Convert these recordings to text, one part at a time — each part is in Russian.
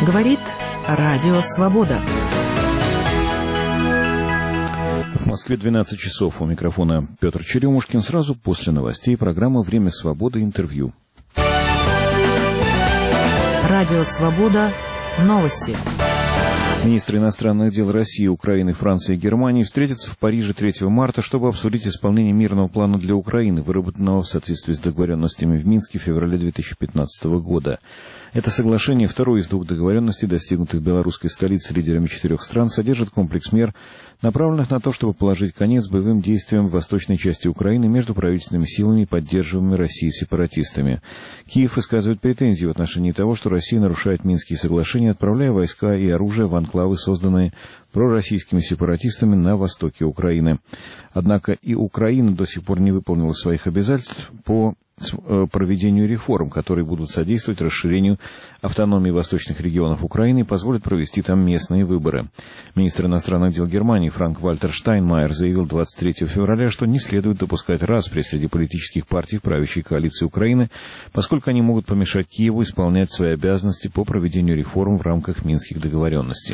Говорит Радио Свобода. В Москве 12 часов. У микрофона Петр Черемушкин. Сразу после новостей программа «Время свободы. Интервью». Радио Свобода. Новости. Министры иностранных дел России, Украины, Франции и Германии встретятся в Париже 3 марта, чтобы обсудить исполнение мирного плана для Украины, выработанного в соответствии с договоренностями в Минске в феврале 2015 года. Это соглашение, второе из двух договоренностей, достигнутых в белорусской столице лидерами 4 стран, содержит комплекс мер, направленных на то, чтобы положить конец боевым действиям в восточной части Украины между правительственными силами и поддерживаемыми Россией сепаратистами. Киев высказывает претензии в отношении того, что Россия нарушает Минские соглашения, отправляя войска и оружие в анклавы, созданные пророссийскими сепаратистами на востоке Украины. Однако и Украина до сих пор не выполнила своих обязательств по проведению реформ, которые будут содействовать расширению автономии восточных регионов Украины и позволят провести там местные выборы. Министр иностранных дел Германии Франк-Вальтер Штайнмайер заявил 23 февраля, что не следует допускать распри среди политических партий в правящей коалиции Украины, поскольку они могут помешать Киеву исполнять свои обязанности по проведению реформ в рамках Минских договоренностей.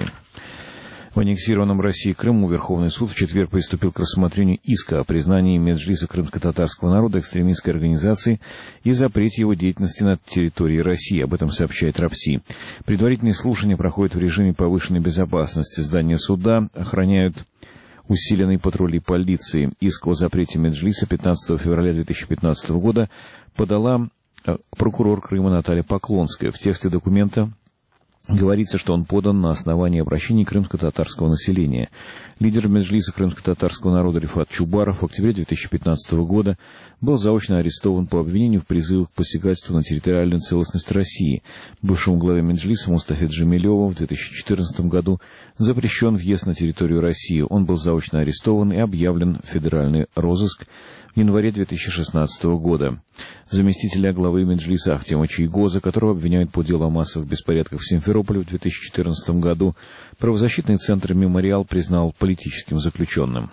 В аннексированном Россией Крыму Верховный суд в четверг приступил к рассмотрению иска о признании Меджлиса крымско-татарского народа экстремистской организацией и запрете его деятельности на территории России. Об этом сообщает РАПСИ. Предварительные слушания проходят в режиме повышенной безопасности. Здание суда охраняют усиленные патрули полиции. Иск о запрете Меджлиса 15 февраля 2015 года подала прокурор Крыма Наталья Поклонская. В тексте документа говорится, что он подан на основании обращений крымско-татарского населения. Лидер Меджлиса крымско-татарского народа Рифат Чубаров в октябре 2015 года был заочно арестован по обвинению в призывах к посягательству на территориальную целостность России. Бывшему главе Меджлиса Мустафе Джемилеву в 2014 году запрещен въезд на территорию России. Он был заочно арестован и объявлен в федеральный розыск в январе 2016 года. Заместителя главы Меджлиса Ахтема Чийгоза, которого обвиняют по делу о массовых беспорядках в Симферополе в 2014 году, правозащитный центр «Мемориал» признал политическим заключенным.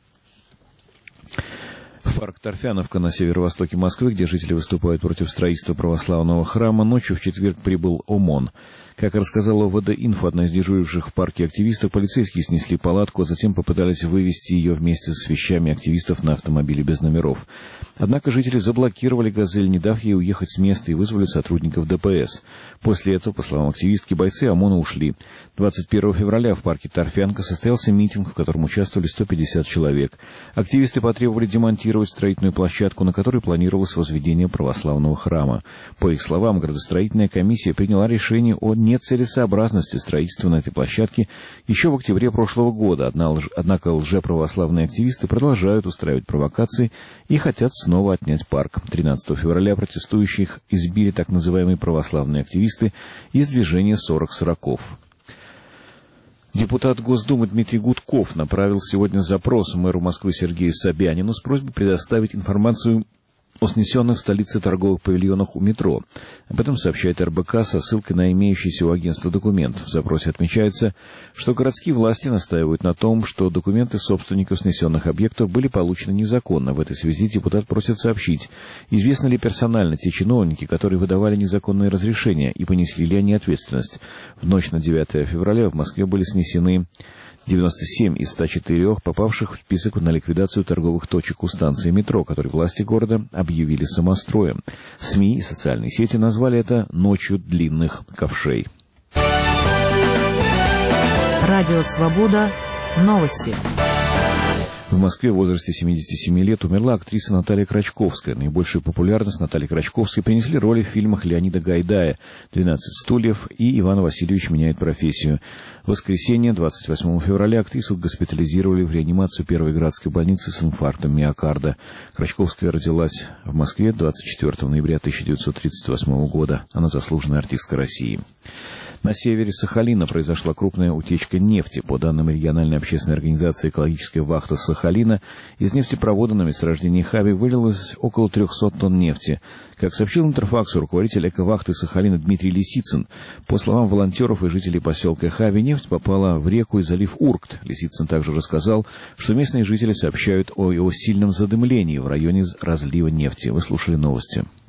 В парк Торфяновка на северо-востоке Москвы, где жители выступают против строительства православного храма, ночью в четверг прибыл ОМОН. Как рассказала ОВД-Инфо, одна из дежуривших в парке активистов, полицейские снесли палатку, а затем попытались вывести ее вместе с вещами активистов на автомобиле без номеров. Однако жители заблокировали «Газель», не дав ей уехать с места, и вызвали сотрудников ДПС. После этого, по словам активистки, бойцы ОМОНа ушли. 21 февраля в парке Торфянка состоялся митинг, в котором участвовали 150 человек. Активисты потребовали демонтировать строительную площадку, на которой планировалось возведение православного храма. По их словам, градостроительная комиссия приняла решение о нецелесообразности строительства на этой площадке еще в октябре прошлого года. Однако лжеправославные активисты продолжают устраивать провокации и хотят снова отнять парк. 13 февраля протестующих избили так называемые православные активисты из движения 40-40. Депутат Госдумы Дмитрий Гудков направил сегодня запрос мэру Москвы Сергею Собянину с просьбой предоставить информацию о снесенных в столице торговых павильонах у метро. Об этом сообщает РБК со ссылкой на имеющийся у агентства документ. В запросе отмечается, что городские власти настаивают на том, что документы собственников снесенных объектов были получены незаконно. В этой связи депутат просит сообщить, известны ли персонально те чиновники, которые выдавали незаконные разрешения, и понесли ли они ответственность. В ночь на 9 февраля в Москве были снесены 97 из 104 попавших в список на ликвидацию торговых точек у станции метро, которые власти города объявили самостроем. СМИ и социальные сети назвали это «ночью длинных ковшей». Радио Свобода. Новости. В Москве в возрасте 77 лет умерла актриса Наталья Крачковская. Наибольшую популярность Наталье Крачковской принесли роли в фильмах Леонида Гайдая «12 стульев» и «Иван Васильевич меняет профессию». В воскресенье, 28 февраля, актрису госпитализировали в реанимацию Первой городской больницы с инфарктом миокарда. Крачковская родилась в Москве 24 ноября 1938 года. Она заслуженная артистка России. На севере Сахалина произошла крупная утечка нефти. По данным региональной общественной организации «Экологическая вахта Сахалина», из нефтепровода на месторождении Хави вылилось около 300 тонн нефти. Как сообщил Интерфаксу руководитель эковахты Сахалина Дмитрий Лисицын, по словам волонтеров и жителей поселка Хави, нефть попала в реку и залив Уркт. Лисицын также рассказал, что местные жители сообщают о его сильном задымлении в районе разлива нефти. Вы слушали новости.